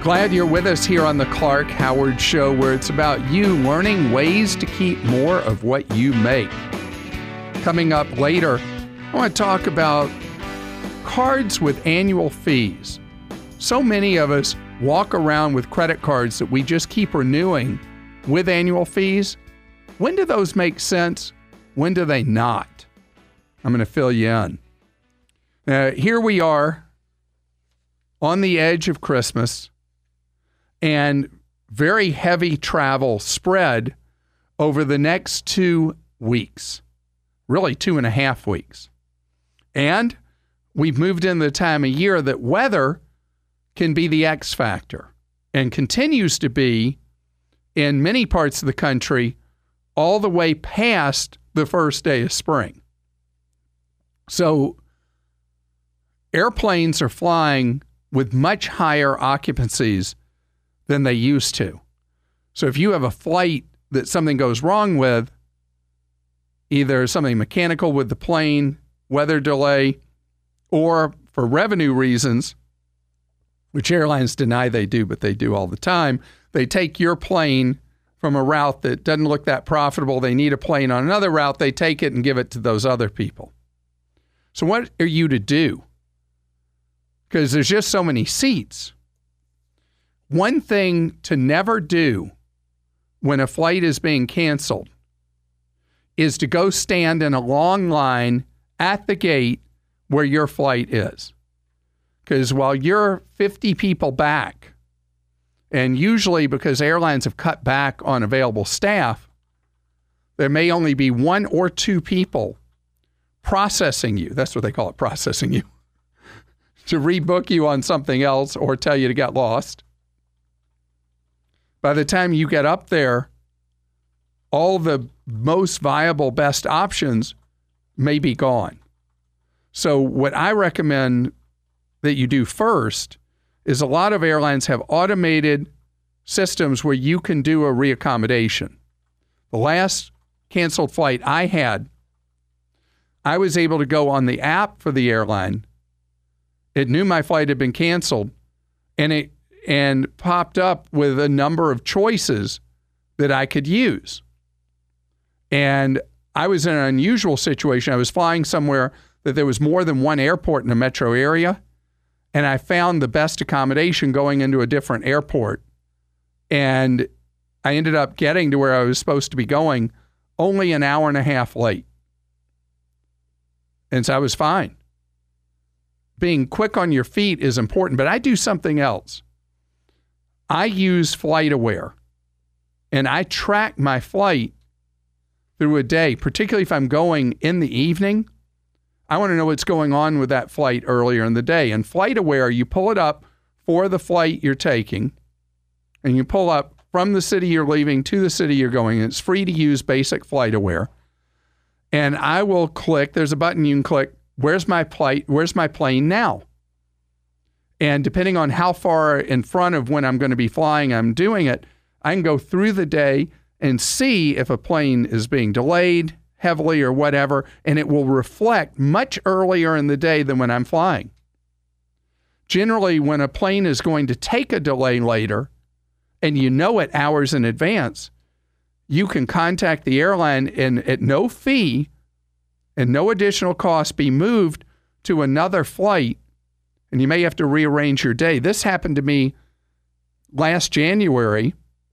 Glad you're with us here on the Clark Howard Show, where it's about you learning ways to keep more of what you make. Coming up later, I want to talk about cards with annual fees. So many of us walk around with credit cards that we just keep renewing with annual fees. When do those make sense? When do they not? I'm going to fill you in. Here we are on the edge of Christmas, and very heavy travel spread over the next 2 weeks, really 2.5 weeks. And we've moved into the time of year that weather can be the X factor and continues to be in many parts of the country all the way past the first day of spring. So airplanes are flying with much higher occupancies than they used to. So if you have a flight that something goes wrong with, either something mechanical with the plane, weather delay, or for revenue reasons, which airlines deny they do, but they do all the time, they take your plane from a route that doesn't look that profitable. They need a plane on another route. They take it and give it to those other people. So what are you to do? Because there's just so many seats. One thing to never do when a flight is being canceled is to go stand in a long line at the gate where your flight is. Because while you're 50 people back, and usually because airlines have cut back on available staff, there may only be 1 or 2 people processing you. That's what they call it, processing you. To rebook you on something else or tell you to get lost. By the time you get up there, all the most viable, best options may be gone. So what I recommend that you do first is a lot of airlines have automated systems where you can do a reaccommodation. The last canceled flight I had, I was able to go on the app for the airline. It knew my flight had been canceled, and popped up with a number of choices that I could use. And I was in an unusual situation. I was flying somewhere that there was more than one airport in a metro area, and I found the best accommodation going into a different airport. And I ended up getting to where I was supposed to be going only an hour and a half late. And so I was fine. Being quick on your feet is important, but I do something else. I use FlightAware, and I track my flight through a day, particularly if I'm going in the evening. I want to know what's going on with that flight earlier in the day. And FlightAware, you pull it up for the flight you're taking, and you pull up from the city you're leaving to the city you're going. It's free to use, basic FlightAware. And I will click, there's a button you can click, where's my plane now? And depending on how far in front of when I'm going to be flying I'm doing it, I can go through the day and see if a plane is being delayed heavily or whatever, and it will reflect much earlier in the day than when I'm flying. Generally, when a plane is going to take a delay later, and you know it hours in advance, you can contact the airline and at no fee and no additional cost be moved to another flight, and you may have to rearrange your day. This happened to me last January.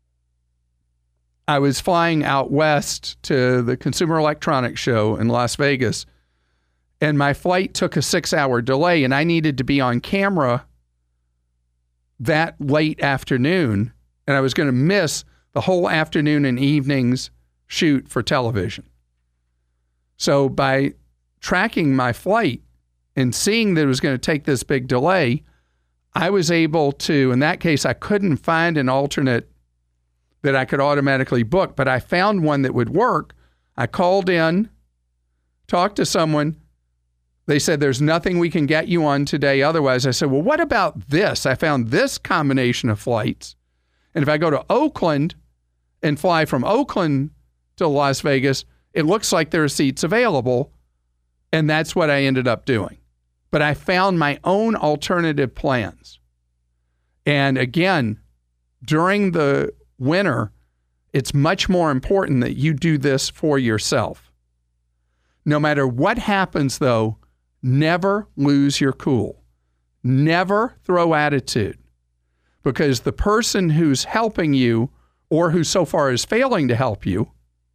I was flying out west to the Consumer Electronics Show in Las Vegas, and my flight took a 6-hour delay, and I needed to be on camera that late afternoon, and I was going to miss the whole afternoon and evening's shoot for television. So by tracking my flight and seeing that it was going to take this big delay, I was able to, in that case, I couldn't find an alternate that I could automatically book, but I found one that would work. I called in, talked to someone. They said, there's nothing we can get you on today otherwise. I said, well, what about this? I found this combination of flights. And if I go to Oakland and fly from Oakland to Las Vegas, it looks like there are seats available. And that's what I ended up doing. But I found my own alternative plans. And again, during the winter, it's much more important that you do this for yourself. No matter what happens, though, never lose your cool. Never throw attitude, because the person who's helping you or who so far is failing to help you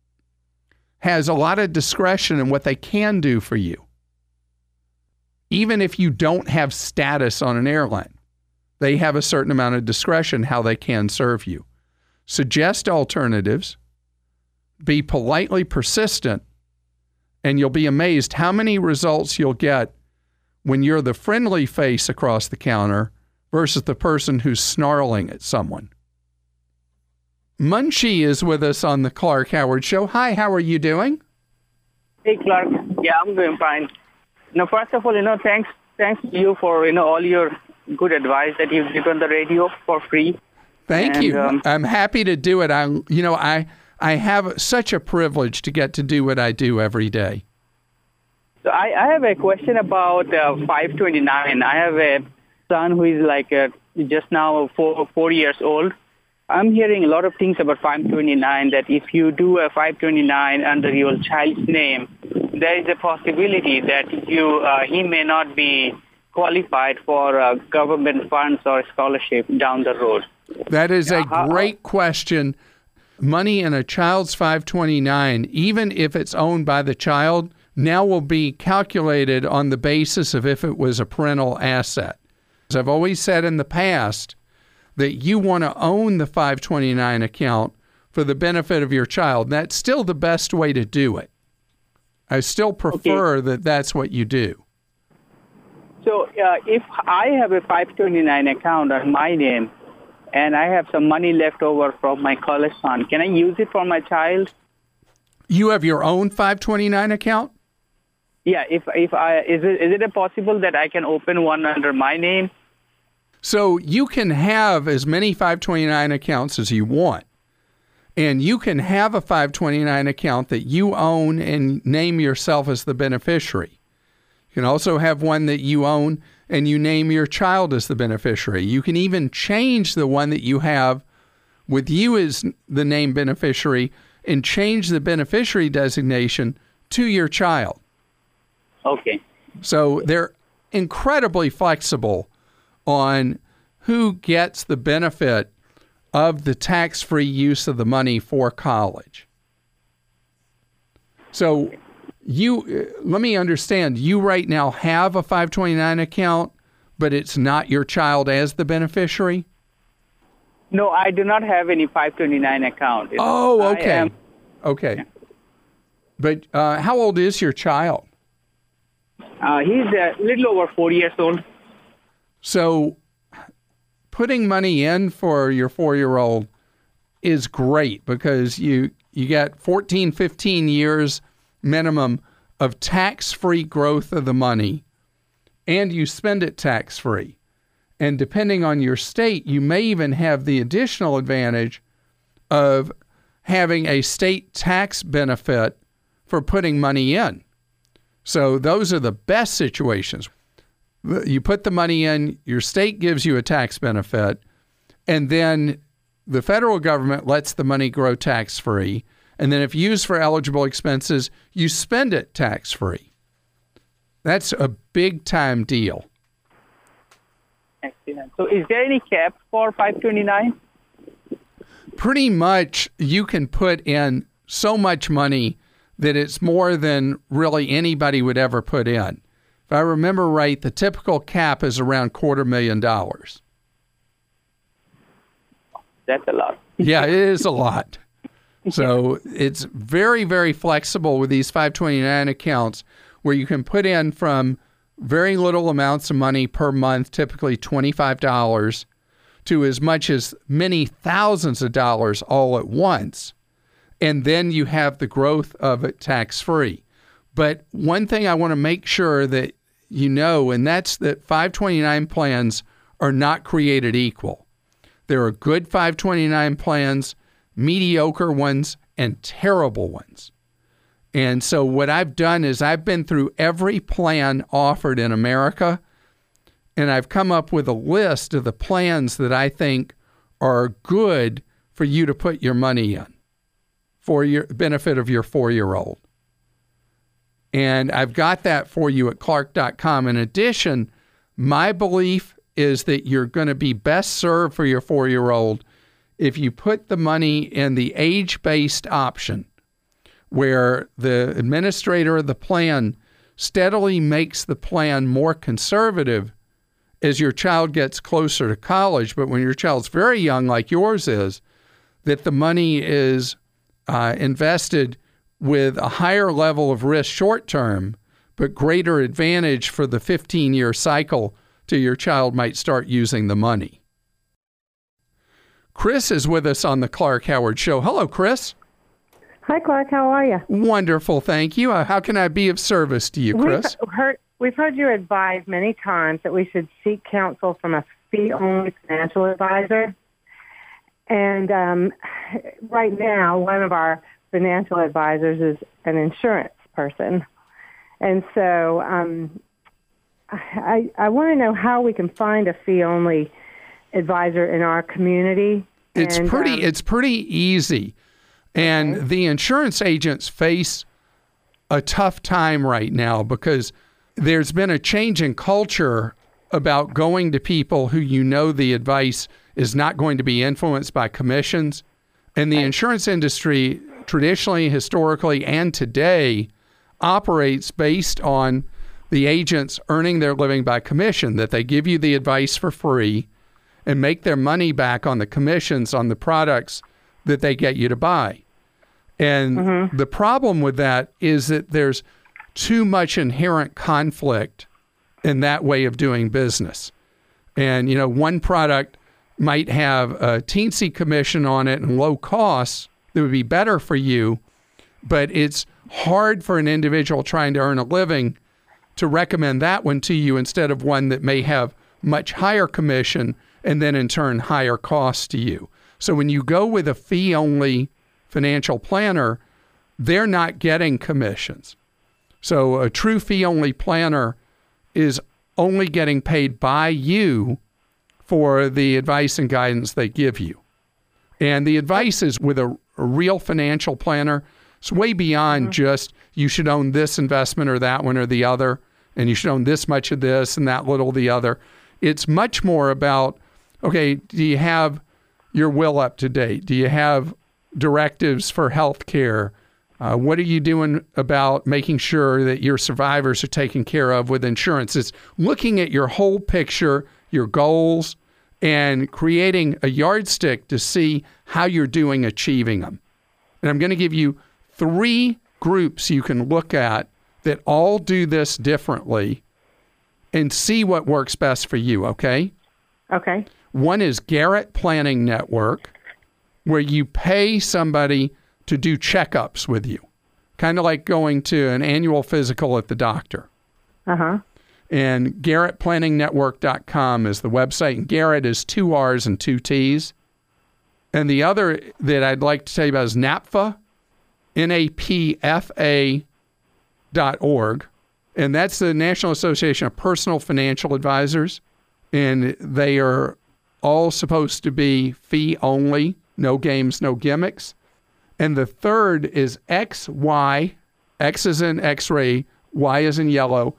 has a lot of discretion in what they can do for you. Even if you don't have status on an airline, they have a certain amount of discretion how they can serve you. Suggest alternatives, be politely persistent, and you'll be amazed how many results you'll get when you're the friendly face across the counter versus the person who's snarling at someone. Munchie is with us on the Clark Howard Show. Hi, how are you doing? Hey, Clark. Yeah, I'm doing fine. First of all, thanks to you for, all your good advice that you give on the radio for free. Thank you. I'm happy to do it. I have such a privilege to get to do what I do every day. So I have a question about 529. I have a son who is just now 4 years old. I'm hearing a lot of things about 529, that if you do a 529 under your child's name, there is a possibility that he may not be qualified for government funds or scholarship down the road. That is a great question. Money in a child's 529, even if it's owned by the child, now will be calculated on the basis of if it was a parental asset. As I've always said in the past, that you want to own the 529 account for the benefit of your child. That's still the best way to do it. I still prefer that that's what you do. So if I have a 529 account on my name and I have some money left over from my college fund, can I use it for my child? You have your own 529 account? Yeah. Is it possible that I can open one under my name? So you can have as many 529 accounts as you want. And you can have a 529 account that you own and name yourself as the beneficiary. You can also have one that you own and you name your child as the beneficiary. You can even change the one that you have with you as the named beneficiary and change the beneficiary designation to your child. Okay. So they're incredibly flexible on who gets the benefit of the tax-free use of the money for college. So let me understand, you right now have a 529 account, but it's not your child as the beneficiary? No, I do not have any 529 account. Oh, okay. Okay. But how old is your child? He's a little over 4 years old. So putting money in for your 4-year-old is great because you get 14, 15 years minimum of tax-free growth of the money, and you spend it tax-free. And depending on your state, you may even have the additional advantage of having a state tax benefit for putting money in. So those are the best situations. You put the money in, your state gives you a tax benefit, and then the federal government lets the money grow tax-free. And then if used for eligible expenses, you spend it tax-free. That's a big-time deal. Excellent. So is there any cap for 529? Pretty much you can put in so much money that it's more than really anybody would ever put in. If I remember right, the typical cap is around $250,000. That's a lot. Yeah, it is a lot. So it's very, very flexible with these 529 accounts where you can put in from very little amounts of money per month, typically $25, to as much as many thousands of dollars all at once. And then you have the growth of it tax-free. But one thing I want to make sure that you know, and that's that 529 plans are not created equal. There are good 529 plans, mediocre ones, and terrible ones. And so what I've done is I've been through every plan offered in America, and I've come up with a list of the plans that I think are good for you to put your money in for your benefit of your 4-year-old. And I've got that for you at Clark.com. In addition, my belief is that you're going to be best served for your 4-year-old if you put the money in the age-based option, where the administrator of the plan steadily makes the plan more conservative as your child gets closer to college. But when your child's very young, like yours is, that the money is invested with a higher level of risk short term, but greater advantage for the 15-year cycle till your child might start using the money. Chris is with us on the Clark Howard Show. Hello, Chris. Hi, Clark. How are you? Wonderful, thank you. How can I be of service to you, Chris? We've heard you advise many times that we should seek counsel from a fee-only financial advisor. And right now, one of our financial advisors is an insurance person. And so I want to know how we can find a fee-only advisor in our community. It's pretty easy. And Okay. the insurance agents face a tough time right now because there's been a change in culture about going to people who you know the advice is not going to be influenced by commissions. And the insurance industry, traditionally, historically, and today, operates based on the agents earning their living by commission, that they give you the advice for free and make their money back on the commissions on the products that they get you to buy. And the problem with that is that there's too much inherent conflict in that way of doing business. And, one product might have a teensy commission on it and low costs that would be better for you, but it's hard for an individual trying to earn a living to recommend that one to you instead of one that may have much higher commission and then in turn higher costs to you. So when you go with a fee-only financial planner, they're not getting commissions. So a true fee-only planner is only getting paid by you for the advice and guidance they give you. And the advice is with a real financial planner. It's way beyond just you should own this investment or that one or the other, and you should own this much of this and that little of the other. It's much more about, okay, do you have your will up to date? Do you have directives for health care? What are you doing about making sure that your survivors are taken care of with insurance? It's looking at your whole picture, your goals, and creating a yardstick to see how you're doing achieving them. And I'm going to give you 3 groups you can look at that all do this differently and see what works best for you, okay? Okay. One is Garrett Planning Network, where you pay somebody to do checkups with you, kind of like going to an annual physical at the doctor. Uh-huh. And GarrettPlanningNetwork.com is the website. And Garrett is 2 R's and 2 T's. And the other that I'd like to tell you about is NAPFA, NAPFA.org. And that's the National Association of Personal Financial Advisors. And they are all supposed to be fee only, no games, no gimmicks. And the third is XY, X is in X-ray, Y is in yellow,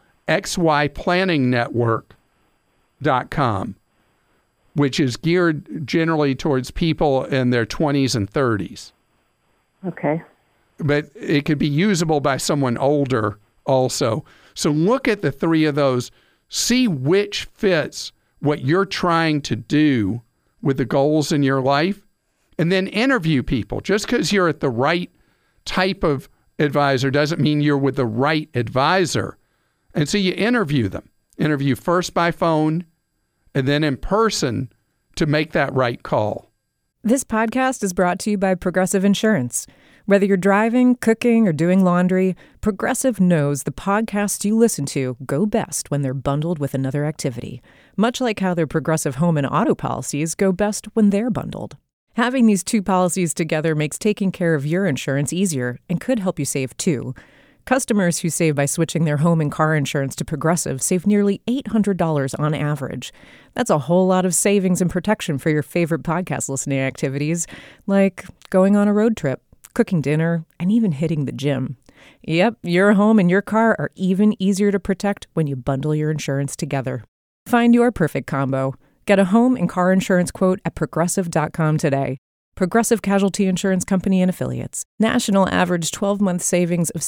XYPlanningNetwork.com, which is geared generally towards people in their 20s and 30s. Okay. But it could be usable by someone older also. So look at the 3 of those, see which fits what you're trying to do with the goals in your life, and then interview people. Just because you're at the right type of advisor doesn't mean you're with the right advisor. And so you interview them. Interview first by phone and then in person to make that right call. This podcast is brought to you by Progressive Insurance. Whether you're driving, cooking, or doing laundry, Progressive knows the podcasts you listen to go best when they're bundled with another activity, much like how their Progressive home and auto policies go best when they're bundled. Having these 2 policies together makes taking care of your insurance easier and could help you save too. Customers who save by switching their home and car insurance to Progressive save nearly $800 on average. That's a whole lot of savings and protection for your favorite podcast listening activities, like going on a road trip, cooking dinner, and even hitting the gym. Yep, your home and your car are even easier to protect when you bundle your insurance together. Find your perfect combo. Get a home and car insurance quote at Progressive.com today. Progressive Casualty Insurance Company and Affiliates. National average 12-month savings of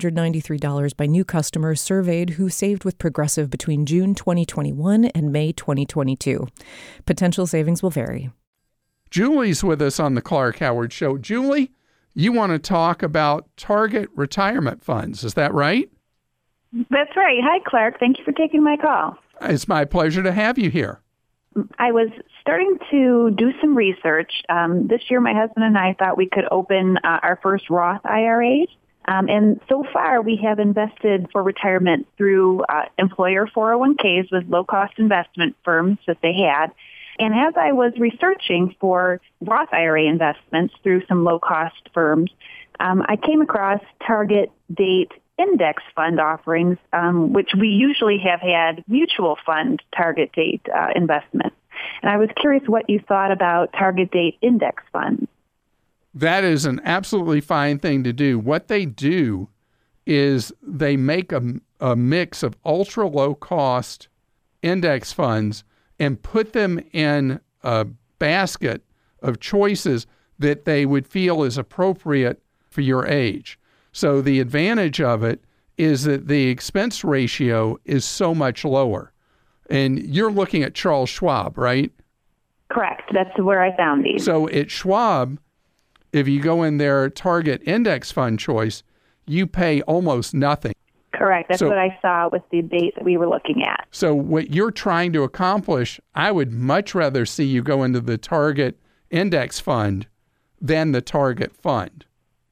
$793 by new customers surveyed who saved with Progressive between June 2021 and May 2022. Potential savings will vary. Julie's with us on the Clark Howard Show. Julie, you want to talk about Target retirement funds, is that right? That's right. Hi, Clark. Thank you for taking my call. It's my pleasure to have you here. I was starting to do some research. This year, my husband and I thought we could open our first Roth IRA. And so far, we have invested for retirement through employer 401ks with low-cost investment firms that they had. And as I was researching for Roth IRA investments through some low-cost firms, I came across target date index fund offerings, which we usually have had mutual fund target date investments. And I was curious what you thought about target date index funds. That is an absolutely fine thing to do. What they do is they make a mix of ultra low cost index funds and put them in a basket of choices that they would feel is appropriate for your age. So the advantage of it is that the expense ratio is so much lower. And you're looking at Charles Schwab, right? Correct. That's where I found these. So at Schwab, if you go in their target index fund choice, you pay almost nothing. Correct. That's what I saw with the date that we were looking at. So what you're trying to accomplish, I would much rather see you go into the target index fund than the target fund.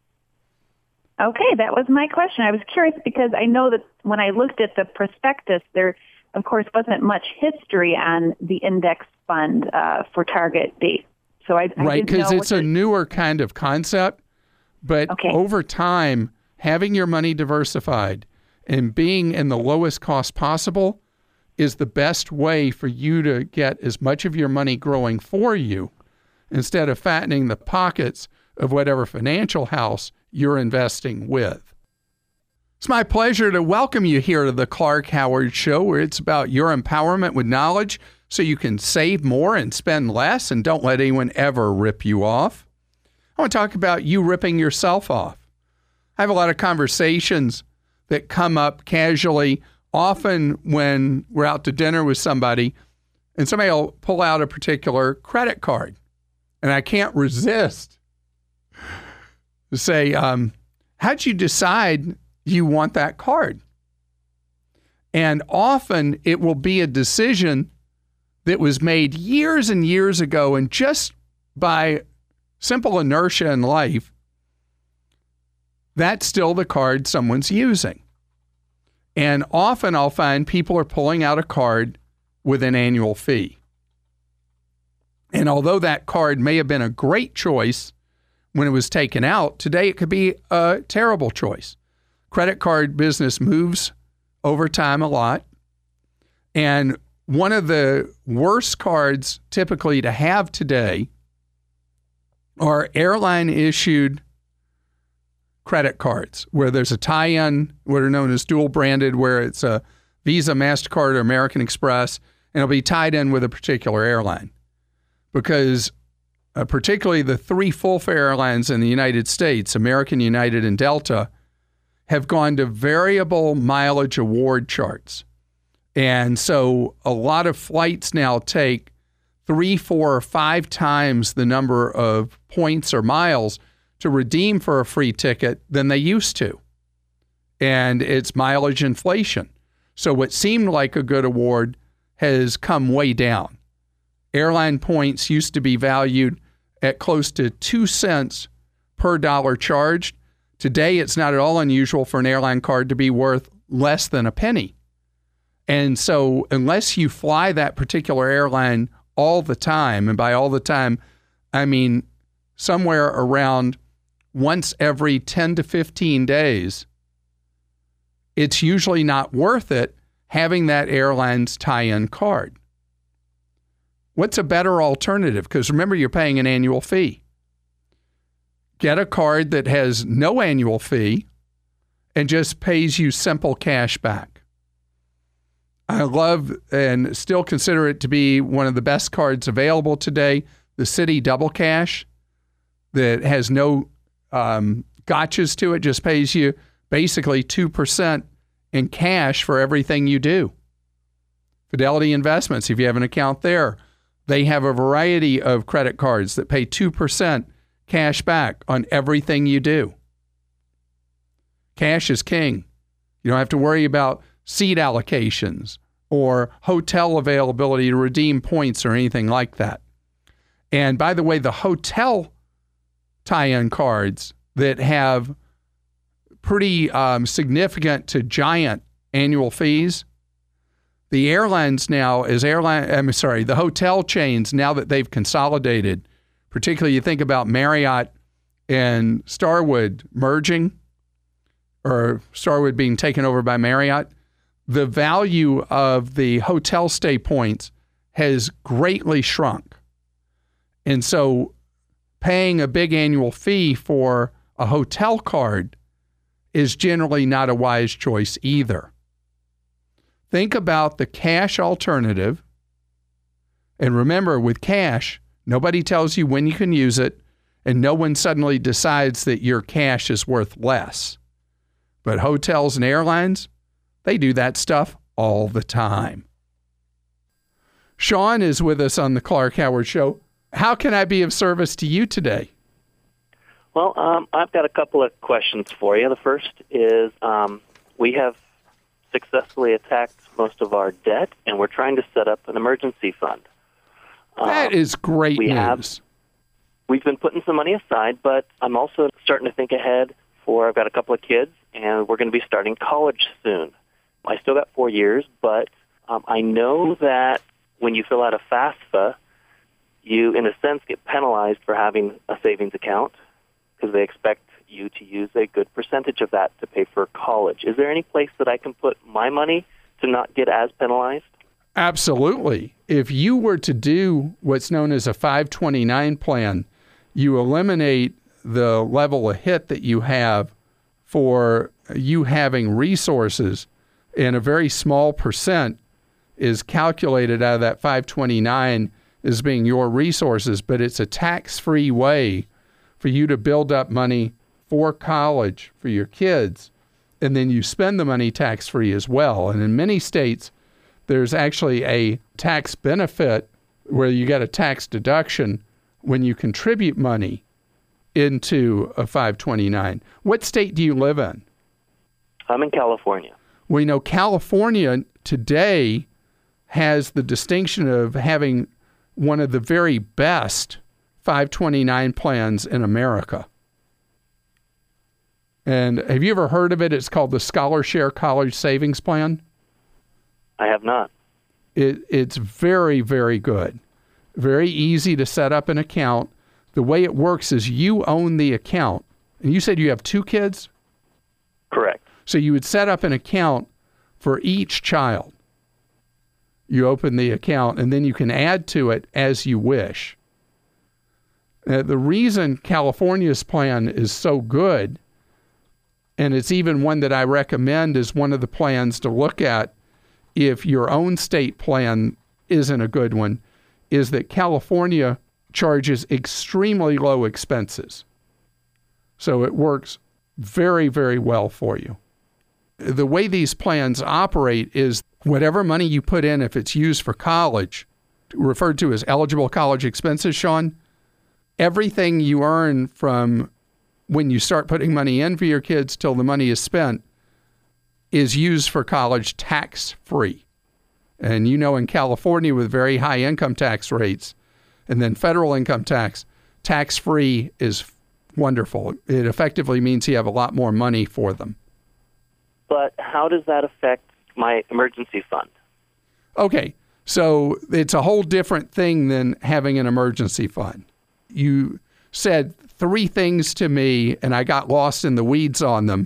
Okay, that was my question. I was curious because I know that when I looked at the prospectus, there, of course, wasn't much history on the index fund for target date. So I right, because it's a newer kind of concept. But over time, having your money diversified and being in the lowest cost possible is the best way for you to get as much of your money growing for you instead of fattening the pockets of whatever financial house you're investing with. It's my pleasure to welcome you here to the Clark Howard Show, where it's about your empowerment with knowledge so you can save more and spend less and don't let anyone ever rip you off. I want to talk about you ripping yourself off. I have a lot of conversations that come up casually, often when we're out to dinner with somebody and somebody will pull out a particular credit card. And I can't resist to say, how'd you decide you want that card? And often it will be a decision that was made years and years ago, and just by simple inertia in life, that's still the card someone's using. And often I'll find people are pulling out a card with an annual fee. And although that card may have been a great choice when it was taken out, today it could be a terrible choice. Credit card business moves over time a lot. And one of the worst cards typically to have today are airline-issued credit cards, where there's a tie-in, what are known as dual-branded, where it's a Visa, MasterCard, or American Express, and it'll be tied in with a particular airline. Because particularly the three full-fare airlines in the United States, American, United, and Delta, have gone to variable mileage award charts. And so a lot of flights now take 3, 4, or 5 times the number of points or miles to redeem for a free ticket than they used to. And it's mileage inflation. So what seemed like a good award has come way down. Airline points used to be valued at close to 2 cents per dollar charged. Today, it's not at all unusual for an airline card to be worth less than a penny. And so unless you fly that particular airline all the time, and by all the time, I mean somewhere around once every 10 to 15 days, it's usually not worth it having that airline's tie-in card. What's a better alternative? Because remember, you're paying an annual fee. Get a card that has no annual fee and just pays you simple cash back. I love and still consider it to be one of the best cards available today, the Citi Double Cash, that has no gotchas to it, just pays you basically 2% in cash for everything you do. Fidelity Investments, if you have an account there, they have a variety of credit cards that pay 2% cash back on everything you do. Cash is king. You don't have to worry about seat allocations or hotel availability to redeem points or anything like that. And by the way, the hotel tie-in cards that have pretty significant to giant annual fees, the airlines now, the hotel chains, now that they've consolidated, particularly you think about Marriott and Starwood merging, or Starwood being taken over by Marriott, the value of the hotel stay points has greatly shrunk. And so paying a big annual fee for a hotel card is generally not a wise choice either. Think about the cash alternative. And remember, with cash, nobody tells you when you can use it, and no one suddenly decides that your cash is worth less. But hotels and airlines, they do that stuff all the time. Sean is with us on the Clark Howard Show. How can I be of service to you today? Well, I've got a couple of questions for you. The first is we have successfully attacked most of our debt, and we're trying to set up an emergency fund. That is great news. We've been putting some money aside, but I'm also starting to think ahead I've got a couple of kids, and we're going to be starting college soon. I still got 4 years, but I know that when you fill out a FAFSA, you, in a sense, get penalized for having a savings account because they expect you to use a good percentage of that to pay for college. Is there any place that I can put my money to not get as penalized? Absolutely. If you were to do what's known as a 529 plan, you eliminate the level of hit that you have for you having resources, and a very small percent is calculated out of that 529 as being your resources, but it's a tax-free way for you to build up money for college for your kids, and then you spend the money tax-free as well. And in many states, there's actually a tax benefit where you get a tax deduction when you contribute money into a 529. What state do you live in? I'm in California. We know California today has the distinction of having one of the very best 529 plans in America. And have you ever heard of it? It's called the ScholarShare College Savings Plan. I have not. It's very, very good. Very easy to set up an account. The way it works is you own the account. And you said you have 2 kids? Correct. So you would set up an account for each child. You open the account, and then you can add to it as you wish. The reason California's plan is so good, and it's even one that I recommend as one of the plans to look at if your own state plan isn't a good one, is that California charges extremely low expenses. So it works very, very well for you. The way these plans operate is whatever money you put in, if it's used for college, referred to as eligible college expenses, Sean, everything you earn from when you start putting money in for your kids till the money is spent is used for college tax-free. And you know, in California with very high income tax rates and then federal income tax-free is wonderful. It effectively means you have a lot more money for them. But how does that affect my emergency fund? Okay, so it's a whole different thing than having an emergency fund. You said 3 things to me, and I got lost in the weeds on them.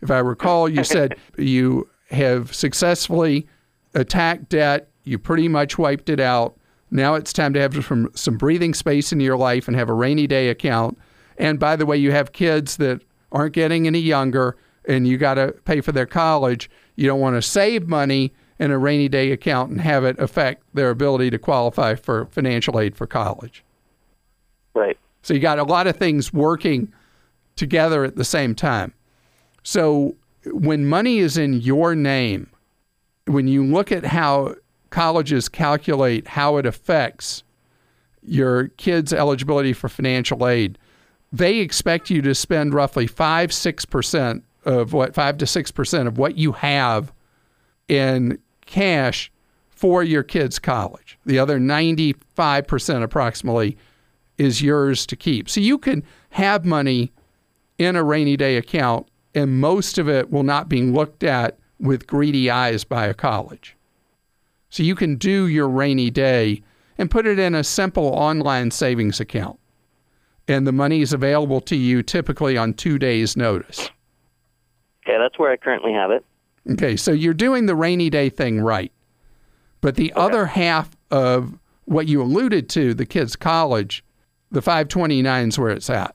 If I recall, you said you have successfully attacked debt. You pretty much wiped it out. Now it's time to have some breathing space in your life and have a rainy day account. And by the way, you have kids that aren't getting any younger and you got to pay for their college. You don't want to save money in a rainy day account and have it affect their ability to qualify for financial aid for college. Right. So you got a lot of things working together at the same time. So when money is in your name, when you look at how colleges calculate how it affects your kids' eligibility for financial aid, they expect you to spend roughly 5 to 6% of what you have in cash for your kids' college. The other 95% approximately is yours to keep. So you can have money in a rainy day account, and most of it will not be looked at with greedy eyes by a college. So you can do your rainy day and put it in a simple online savings account. And the money is available to you typically on 2 days' notice. Okay, that's where I currently have it. Okay, so you're doing the rainy day thing right. But the other half of what you alluded to, the kids' college, the 529 is where it's at.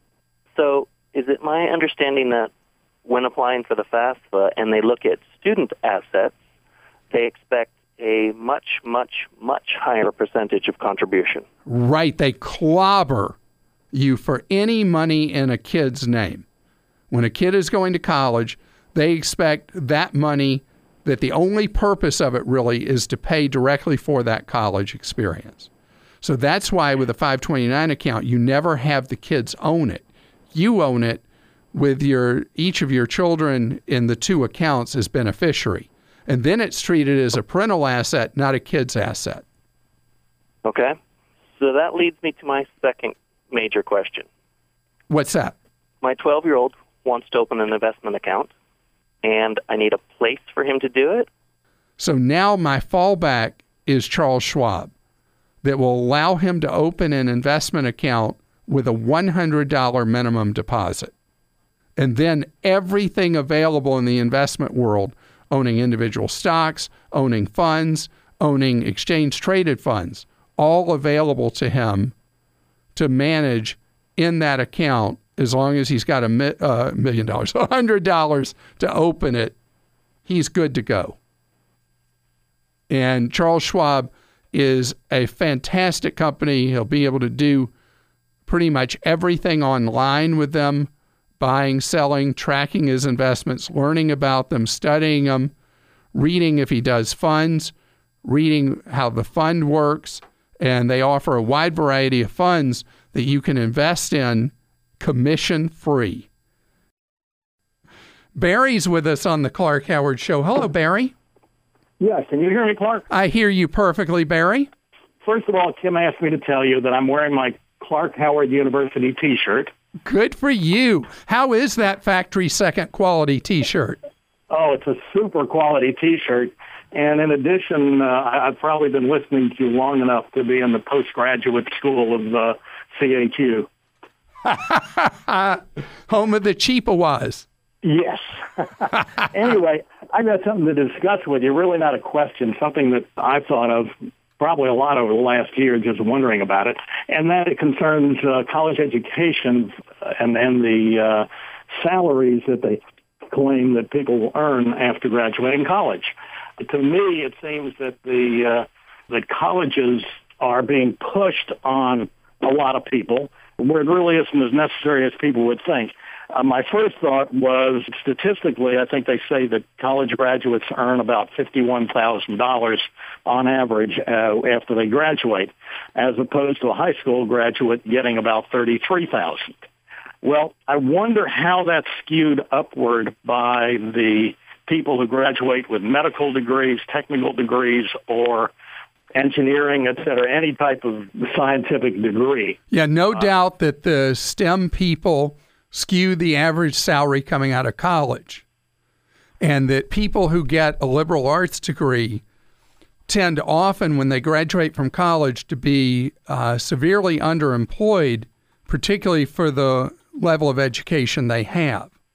So is it my understanding that when applying for the FAFSA and they look at student assets, they expect a much, much, much higher percentage of contribution? Right. They clobber you for any money in a kid's name. When a kid is going to college, they expect that money, that the only purpose of it really is to pay directly for that college experience. So that's why with a 529 account, you never have the kids own it. You own it with each of your children in the two accounts as beneficiary. And then it's treated as a parental asset, not a kid's asset. Okay. So that leads me to my second major question. What's that? My 12-year-old wants to open an investment account, and I need a place for him to do it. So now my fallback is Charles Schwab, that will allow him to open an investment account with a $100 minimum deposit. And then everything available in the investment world, owning individual stocks, owning funds, owning exchange-traded funds, all available to him to manage in that account as long as he's got $1 million, $100 to open it, he's good to go. And Charles Schwab is a fantastic company. He'll be able to do pretty much everything online with them, buying, selling, tracking his investments, learning about them, studying them, reading if he does funds, reading how the fund works. And they offer a wide variety of funds that you can invest in commission-free. Barry's with us on the Clark Howard Show. Hello, Barry. Yes, can you hear me, Clark? I hear you perfectly, Barry. First of all, Kim asked me to tell you that I'm wearing my Clark Howard University T-shirt. Good for you. How is that factory second quality T-shirt? Oh, it's a super quality T-shirt. And in addition, I've probably been listening to you long enough to be in the postgraduate school of CAQ. Home of the Chippewas. Yes. Anyway, I've got something to discuss with you, really not a question, something that I've thought of probably a lot over the last year, just wondering about it, and that it concerns college education and the salaries that they claim that people will earn after graduating college. To me, it seems that the colleges are being pushed on a lot of people, where it really isn't as necessary as people would think. My first thought was, statistically, I think they say that college graduates earn about $51,000 on average after they graduate, as opposed to a high school graduate getting about $33,000. Well, I wonder how that's skewed upward by the people who graduate with medical degrees, technical degrees, or engineering, et cetera, any type of scientific degree. Yeah, no doubt that the STEM people skew the average salary coming out of college, and that people who get a liberal arts degree tend often, when they graduate from college, to be severely underemployed, particularly for the level of education they have.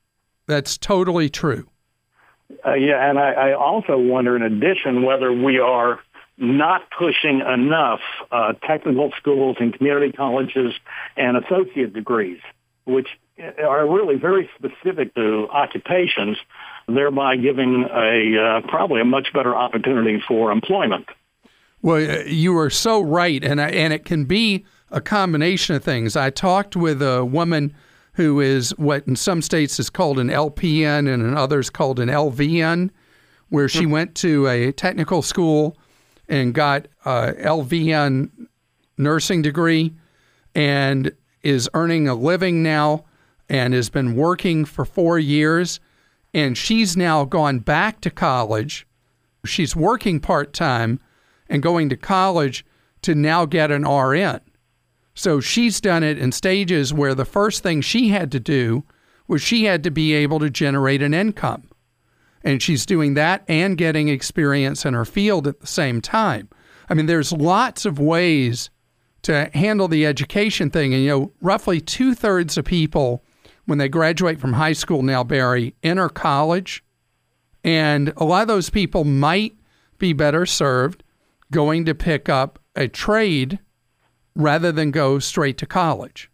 That's totally true. Yeah, and I also wonder, in addition, whether we are not pushing enough technical schools and community colleges and associate degrees, which are really very specific to occupations, thereby giving probably a much better opportunity for employment. Well, you are so right, and it can be a combination of things. I talked with a woman who is what in some states is called an LPN and in others called an LVN, where she went to a technical school and got a LVN nursing degree and is earning a living now and has been working for 4 years. And she's now gone back to college. She's working part-time and going to college to now get an RN. So she's done it in stages where the first thing she had to do was she had to be able to generate an income. And she's doing that and getting experience in her field at the same time. I mean, there's lots of ways to handle the education thing. And, roughly 2/3 of people, when they graduate from high school now, Barry, enter college. And a lot of those people might be better served going to pick up a trade rather than go straight to college.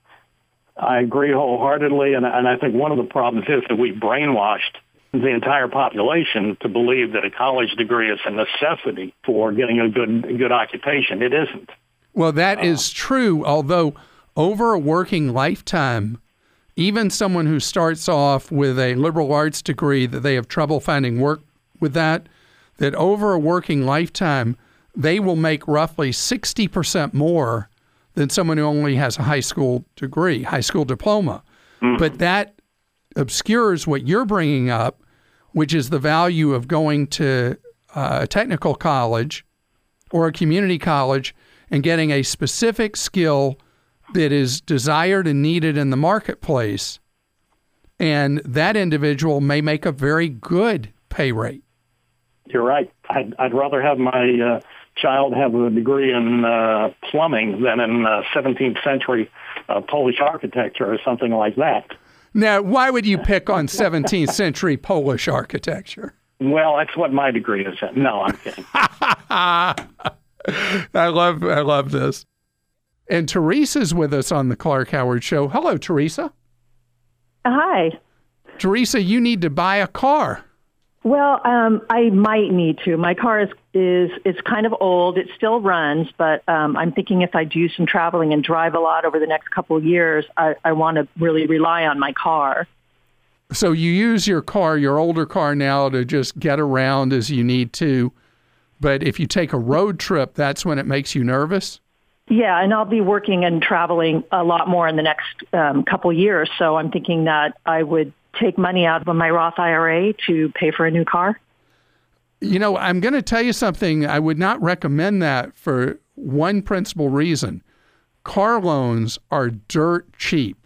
I agree wholeheartedly, and I think one of the problems is that we brainwashed the entire population to believe that a college degree is a necessity for getting a good occupation. It isn't. Well, that is true, although over a working lifetime, even someone who starts off with a liberal arts degree that they have trouble finding work with that over a working lifetime, they will make roughly 60% more than someone who only has a high school degree, high school diploma. But that obscures what you're bringing up, which is the value of going to a technical college or a community college and getting a specific skill that is desired and needed in the marketplace. And that individual may make a very good pay rate. You're right. I'd rather have my child have a degree in plumbing than in 17th century Polish architecture or something like that. Now, why would you pick on 17th century Polish architecture? Well, that's what my degree is in. No, I'm kidding. I love this. And Teresa's with us on the Clark Howard Show. Hello, Teresa. Hi. Teresa, you need to buy a car. Well, I might need to. My car is kind of old. It still runs, but I'm thinking if I do some traveling and drive a lot over the next couple of years, I want to really rely on my car. So you use your car, your older car now, to just get around as you need to. But if you take a road trip, that's when it makes you nervous? Yeah, and I'll be working and traveling a lot more in the next couple of years. So I'm thinking that I would take money out of my Roth IRA to pay for a new car. I'm going to tell you something. I would not recommend that for one principal reason. Car loans are dirt cheap.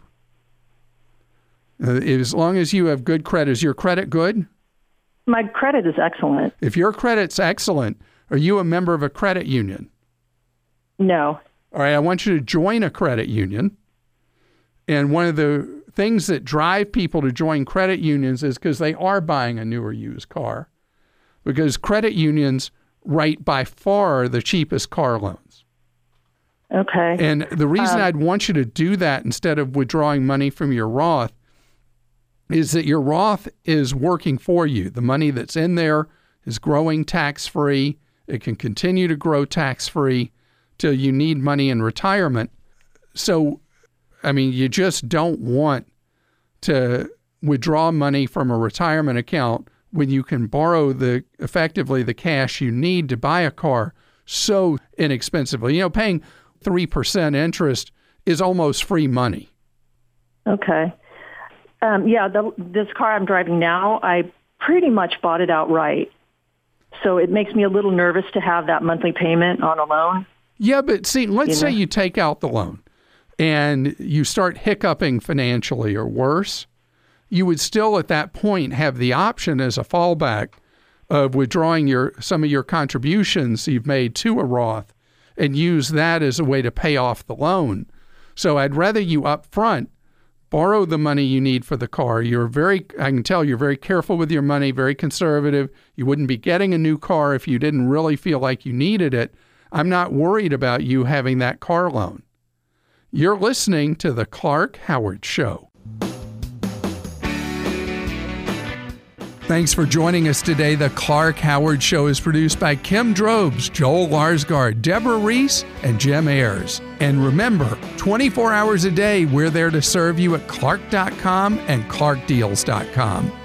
As long as you have good credit. Is your credit good? My credit is excellent. If your credit's excellent, are you a member of a credit union? No. All right, I want you to join a credit union. And one of the things that drive people to join credit unions is because they are buying a newer used car. Because credit unions write by far the cheapest car loans. Okay. And the reason I'd want you to do that instead of withdrawing money from your Roth is that your Roth is working for you. The money that's in there is growing tax-free. It can continue to grow tax-free till you need money in retirement. So, you just don't want to withdraw money from a retirement account when you can borrow effectively the cash you need to buy a car so inexpensively. Paying 3% interest is almost free money. Okay. This car I'm driving now, I pretty much bought it outright. So it makes me a little nervous to have that monthly payment on a loan. Yeah, but see, let's say you take out the loan and you start hiccuping financially or worse, you would still at that point have the option as a fallback of withdrawing some of your contributions you've made to a Roth and use that as a way to pay off the loan. So I'd rather you up front borrow the money you need for the car. I can tell you're very careful with your money, very conservative. You wouldn't be getting a new car if you didn't really feel like you needed it. I'm not worried about you having that car loan. You're listening to The Clark Howard Show. Thanks for joining us today. The Clark Howard Show is produced by Kim Drobes, Joel Larsgaard, Deborah Reese, and Jim Ayers. And remember, 24 hours a day, we're there to serve you at Clark.com and ClarkDeals.com.